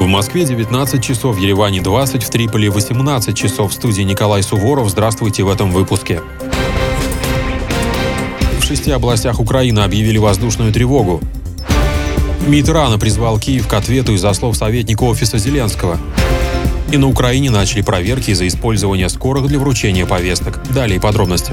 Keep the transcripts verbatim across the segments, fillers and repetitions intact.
В Москве девятнадцать часов, в Ереване двадцать, в Триполи восемнадцать часов. В студии Николай Суворов. Здравствуйте в этом выпуске. В шести областях Украины объявили воздушную тревогу. МИД Ирана призвал Киев к ответу из-за слов советника офиса Зеленского. И на Украине начали проверки из-за использования скорых для вручения повесток. Далее подробности.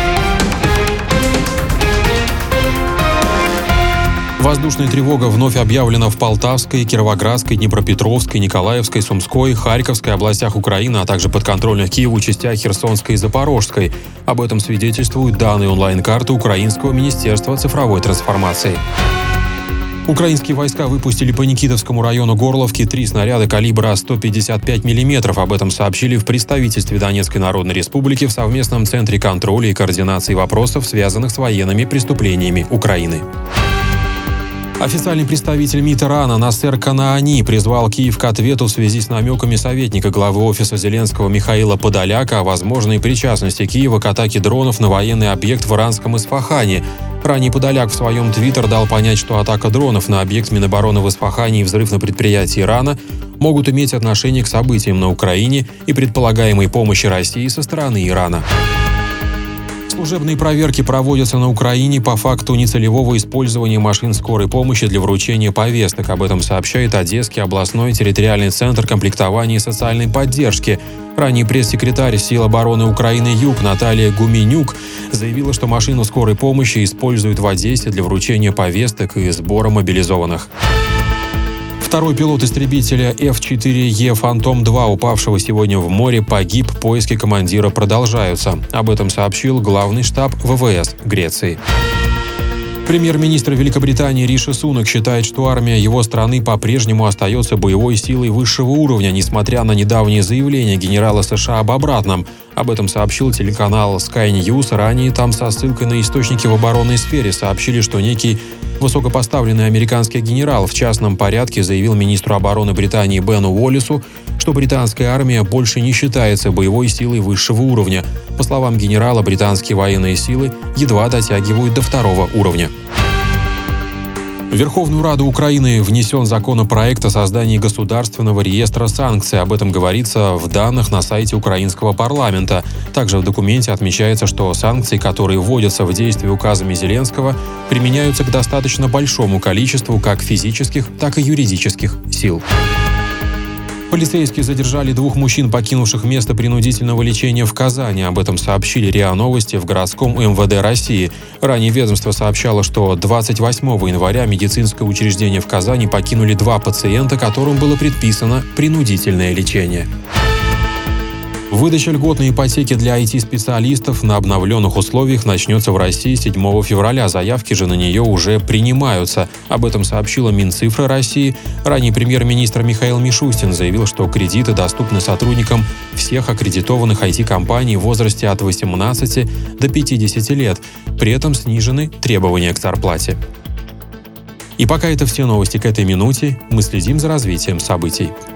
Воздушная тревога вновь объявлена в Полтавской, Кировоградской, Днепропетровской, Николаевской, Сумской, Харьковской областях Украины, а также подконтрольных Киеву частях Херсонской и Запорожской. Об этом свидетельствуют данные онлайн-карты Украинского министерства цифровой трансформации. Украинские войска выпустили по Никитовскому району Горловки три снаряда калибра сто пятьдесят пять миллиметров. Об этом сообщили в представительстве Донецкой Народной Республики в совместном центре контроля и координации вопросов, связанных с военными преступлениями Украины. Официальный представитель МИД Ирана Насер Канаани призвал Киев к ответу в связи с намеками советника главы офиса Зеленского Михаила Подоляка о возможной причастности Киева к атаке дронов на военный объект в иранском Исфахане. Ранее Подоляк в своем твиттер дал понять, что атака дронов на объект Минобороны в Исфахане и взрыв на предприятии Ирана могут иметь отношение к событиям на Украине и предполагаемой помощи России со стороны Ирана. Служебные проверки проводятся на Украине по факту нецелевого использования машин скорой помощи для вручения повесток. Об этом сообщает Одесский областной территориальный центр комплектования и социальной поддержки. Ранее пресс-секретарь Сил обороны Украины Юг Наталья Гуменюк заявила, что машину скорой помощи используют в Одессе для вручения повесток и сбора мобилизованных. Второй пилот истребителя эф четыре е «Фантом два», упавшего сегодня в море, погиб. Поиски командира продолжаются. Об этом сообщил главный штаб вэ вэ эс Греции. Премьер-министр Великобритании Риши Сунак считает, что армия его страны по-прежнему остается боевой силой высшего уровня, несмотря на недавние заявления генерала США об обратном. Об этом сообщил телеканал Sky News. Ранее там со ссылкой на источники в оборонной сфере сообщили, что некий высокопоставленный американский генерал в частном порядке заявил министру обороны Британии Бену Уоллесу, что британская армия больше не считается боевой силой высшего уровня. По словам генерала, британские военные силы едва дотягивают до второго уровня. В Верховную Раду Украины внесен законопроект о создании государственного реестра санкций. Об этом говорится в данных на сайте украинского парламента. Также в документе отмечается, что санкции, которые вводятся в действие указами Зеленского, применяются к достаточно большому количеству как физических, так и юридических сил. Полицейские задержали двух мужчин, покинувших место принудительного лечения в Казани. Об этом сообщили РИА Новости в городском эм вэ дэ России. Ранее ведомство сообщало, что двадцать восьмого января медицинское учреждение в Казани покинули два пациента, которым было предписано принудительное лечение. Выдача льготной ипотеки для ай ти-специалистов на обновленных условиях начнется в России седьмого февраля. Заявки же на нее уже принимаются. Об этом сообщила Минцифра России. Ранее премьер-министр Михаил Мишустин заявил, что кредиты доступны сотрудникам всех аккредитованных ай ти-компаний в возрасте от восемнадцати до пятидесяти лет. При этом снижены требования к зарплате. И пока это все новости к этой минуте, мы следим за развитием событий.